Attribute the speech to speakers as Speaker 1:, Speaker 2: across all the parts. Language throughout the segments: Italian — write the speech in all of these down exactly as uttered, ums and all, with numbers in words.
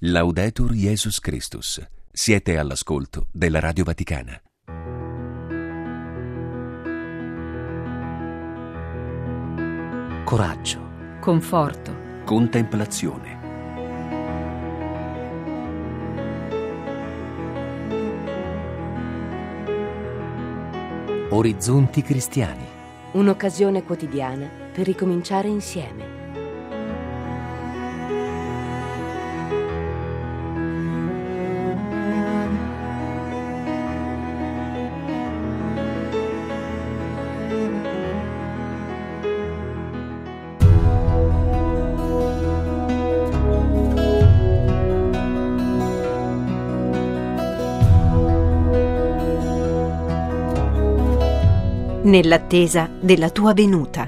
Speaker 1: Laudetur Jesus Christus. Siete all'ascolto della Radio Vaticana.
Speaker 2: Coraggio,
Speaker 3: conforto,
Speaker 1: contemplazione,
Speaker 2: orizzonti cristiani.
Speaker 4: Un'occasione quotidiana per ricominciare insieme.
Speaker 3: Nell'attesa della tua venuta.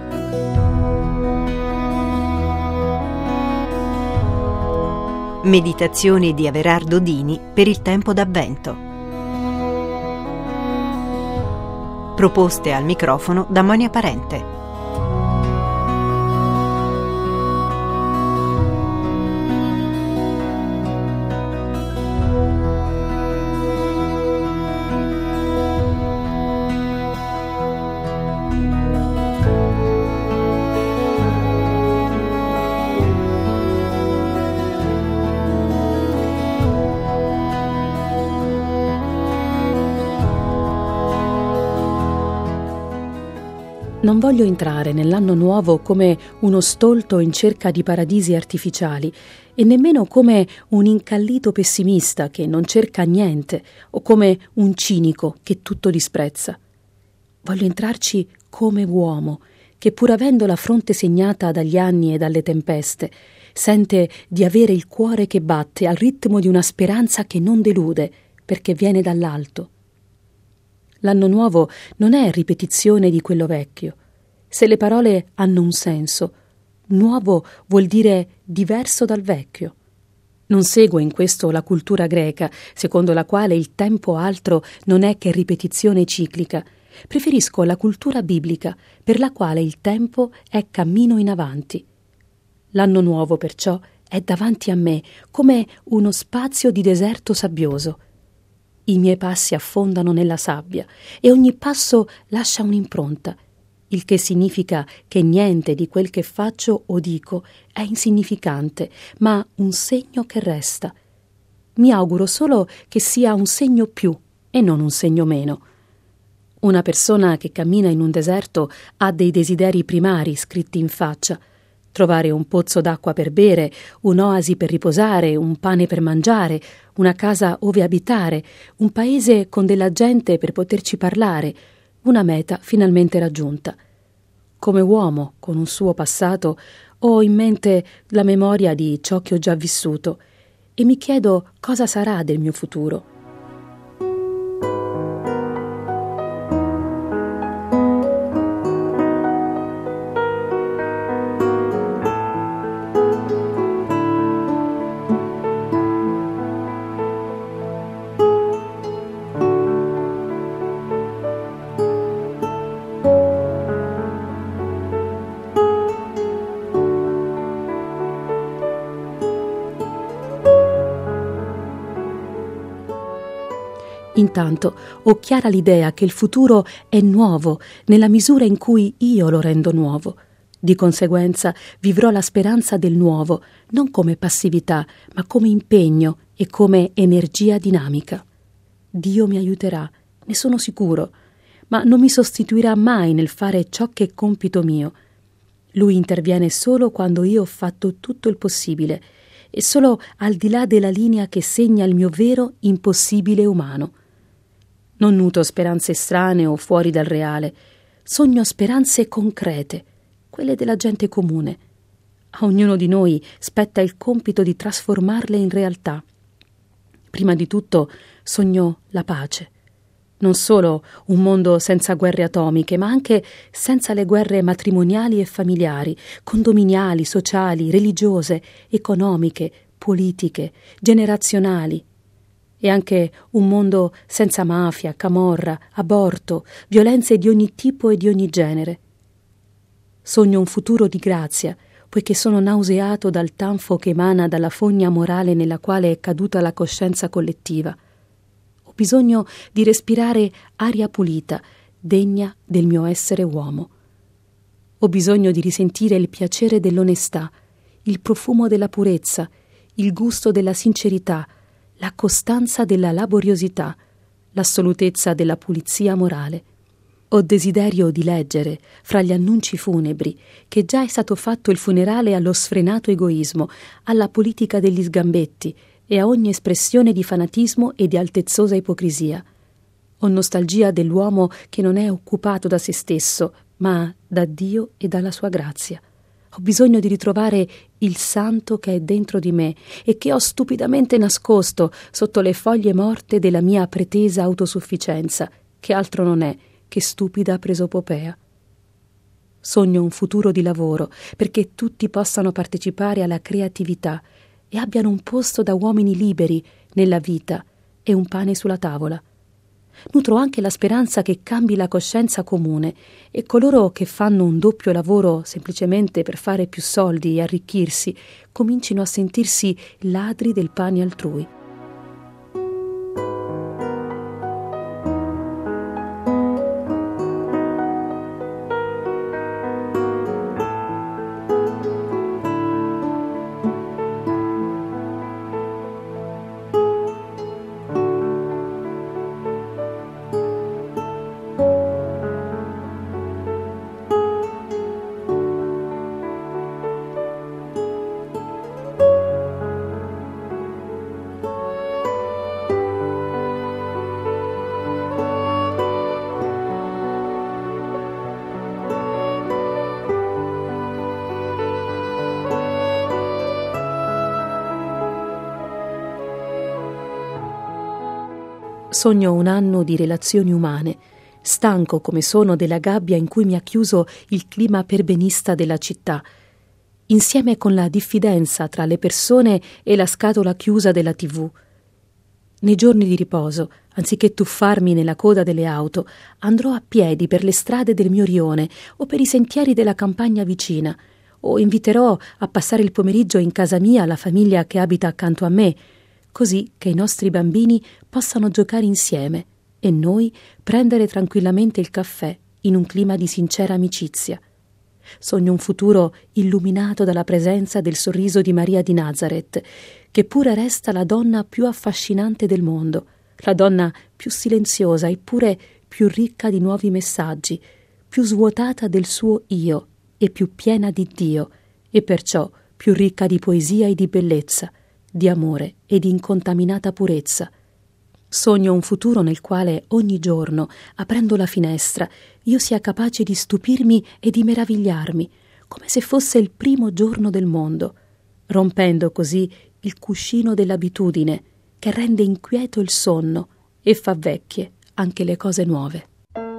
Speaker 3: Meditazioni di Averardo Dini per il tempo d'Avvento. Proposte al microfono da Monia Parente.
Speaker 5: Non voglio entrare nell'anno nuovo come uno stolto in cerca di paradisi artificiali e nemmeno come un incallito pessimista che non cerca niente o come un cinico che tutto disprezza. Voglio entrarci come uomo che, pur avendo la fronte segnata dagli anni e dalle tempeste, sente di avere il cuore che batte al ritmo di una speranza che non delude perché viene dall'alto. L'anno nuovo non è ripetizione di quello vecchio. Se le parole hanno un senso, nuovo vuol dire diverso dal vecchio. Non seguo in questo la cultura greca, secondo la quale il tempo altro non è che ripetizione ciclica. Preferisco la cultura biblica, per la quale il tempo è cammino in avanti. L'anno nuovo, perciò, è davanti a me, come uno spazio di deserto sabbioso. I miei passi affondano nella sabbia e ogni passo lascia un'impronta, il che significa che niente di quel che faccio o dico è insignificante, ma un segno che resta. Mi auguro solo che sia un segno più e non un segno meno. Una persona che cammina in un deserto ha dei desideri primari scritti in faccia: trovare un pozzo d'acqua per bere, un'oasi per riposare, un pane per mangiare, una casa ove abitare, un paese con della gente per poterci parlare, una meta finalmente raggiunta. Come uomo, con un suo passato, ho in mente la memoria di ciò che ho già vissuto e mi chiedo cosa sarà del mio futuro. Intanto ho chiara l'idea che il futuro è nuovo nella misura in cui io lo rendo nuovo. Di conseguenza vivrò la speranza del nuovo, non come passività, ma come impegno e come energia dinamica. Dio mi aiuterà, ne sono sicuro, ma non mi sostituirà mai nel fare ciò che è compito mio. Lui interviene solo quando io ho fatto tutto il possibile e solo al di là della linea che segna il mio vero impossibile umano. Non nutro speranze strane o fuori dal reale, sogno speranze concrete, quelle della gente comune. A ognuno di noi spetta il compito di trasformarle in realtà. Prima di tutto sogno la pace. Non solo un mondo senza guerre atomiche, ma anche senza le guerre matrimoniali e familiari, condominiali, sociali, religiose, economiche, politiche, generazionali. E anche un mondo senza mafia, camorra, aborto, violenze di ogni tipo e di ogni genere. Sogno un futuro di grazia, poiché sono nauseato dal tanfo che emana dalla fogna morale nella quale è caduta la coscienza collettiva. Ho bisogno di respirare aria pulita, degna del mio essere uomo. Ho bisogno di risentire il piacere dell'onestà, il profumo della purezza, il gusto della sincerità, la costanza della laboriosità, l'assolutezza della pulizia morale. Ho desiderio di leggere, fra gli annunci funebri, che già è stato fatto il funerale allo sfrenato egoismo, alla politica degli sgambetti e a ogni espressione di fanatismo e di altezzosa ipocrisia. Ho nostalgia dell'uomo che non è occupato da se stesso, ma da Dio e dalla sua grazia. Ho bisogno di ritrovare il santo che è dentro di me e che ho stupidamente nascosto sotto le foglie morte della mia pretesa autosufficienza, che altro non è che stupida presopopea. Sogno un futuro di lavoro perché tutti possano partecipare alla creatività e abbiano un posto da uomini liberi nella vita e un pane sulla tavola. Nutro anche la speranza che cambi la coscienza comune e coloro che fanno un doppio lavoro semplicemente per fare più soldi e arricchirsi comincino a sentirsi ladri del pane altrui. Sogno un anno di relazioni umane, stanco come sono della gabbia in cui mi ha chiuso il clima perbenista della città, insieme con la diffidenza tra le persone e la scatola chiusa della tivù. Nei giorni di riposo, anziché tuffarmi nella coda delle auto, andrò a piedi per le strade del mio rione o per i sentieri della campagna vicina, o inviterò a passare il pomeriggio in casa mia la famiglia che abita accanto a me, così che i nostri bambini possano giocare insieme e noi prendere tranquillamente il caffè in un clima di sincera amicizia. Sogno un futuro illuminato dalla presenza del sorriso di Maria di Nazareth, che pure resta la donna più affascinante del mondo, la donna più silenziosa eppure più ricca di nuovi messaggi, più svuotata del suo io e più piena di Dio, e perciò più ricca di poesia e di bellezza, di amore e di incontaminata purezza. Sogno un futuro nel quale ogni giorno, aprendo la finestra, io sia capace di stupirmi e di meravigliarmi, come se fosse il primo giorno del mondo, rompendo così il cuscino dell'abitudine che rende inquieto il sonno e fa vecchie anche le cose nuove.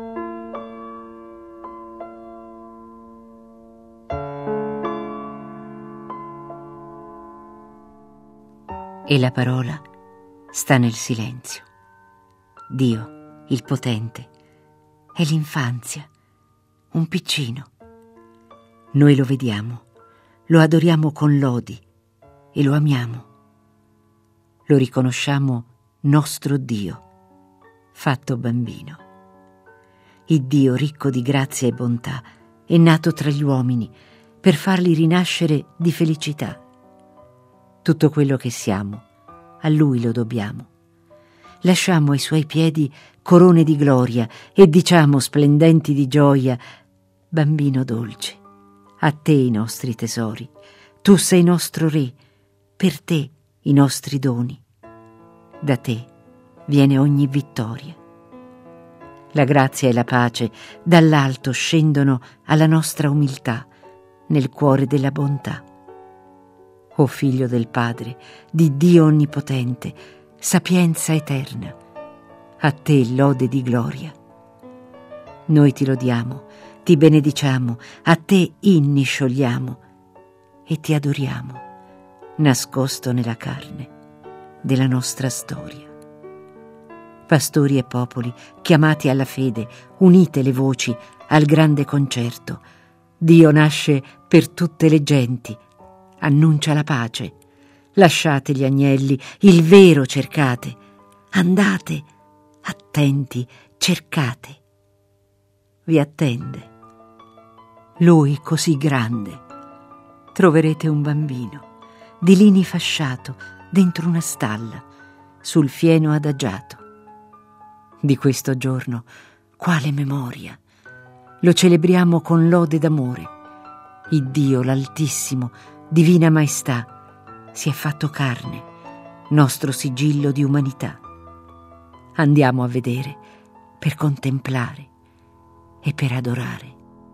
Speaker 4: E la parola sta nel silenzio. Dio, il potente, è l'infanzia, un piccino. Noi lo vediamo, lo adoriamo con lodi e lo amiamo. Lo riconosciamo nostro Dio, fatto bambino. Il Dio ricco di grazia e bontà è nato tra gli uomini per farli rinascere di felicità. Tutto quello che siamo, a Lui lo dobbiamo. Lasciamo ai Suoi piedi corone di gloria e diciamo splendenti di gioia: bambino dolce, a Te i nostri tesori, Tu sei nostro Re, per Te i nostri doni. Da Te viene ogni vittoria. La grazia e la pace dall'alto scendono alla nostra umiltà, nel cuore della bontà. O Figlio del Padre, di Dio Onnipotente, sapienza eterna, a Te lode di gloria. Noi Ti lodiamo, Ti benediciamo, a Te inni sciogliamo e Ti adoriamo, nascosto nella carne della nostra storia. Pastori e popoli, chiamati alla fede, unite le voci al grande concerto, Dio nasce per tutte le genti, annuncia la pace. Lasciate gli agnelli, il vero cercate. Andate, attenti, cercate. Vi attende. Lui così grande. Troverete un bambino, di lini fasciato, dentro una stalla, sul fieno adagiato. Di questo giorno, quale memoria! Lo celebriamo con lode d'amore. Iddio l'Altissimo, divina maestà, si è fatto carne, nostro sigillo di umanità. Andiamo a vedere, per contemplare e per adorare.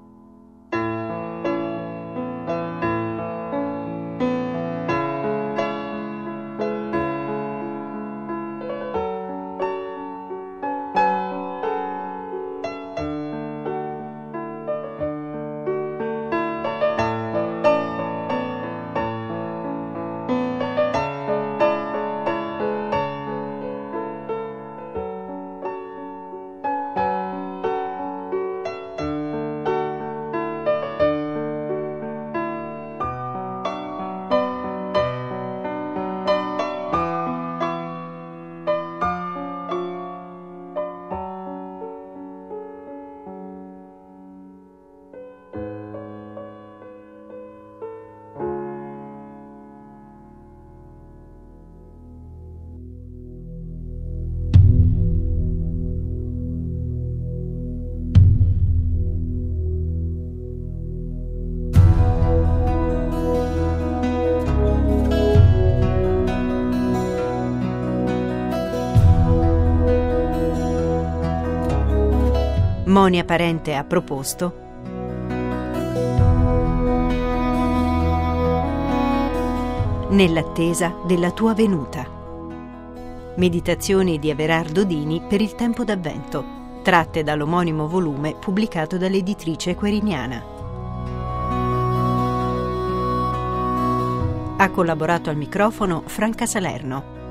Speaker 3: Monia Parente ha proposto Nell'attesa della tua venuta. Meditazioni di Everardo Dini per il tempo d'Avvento, tratte dall'omonimo volume pubblicato dall'editrice Queriniana. Ha collaborato al microfono Franca Salerno.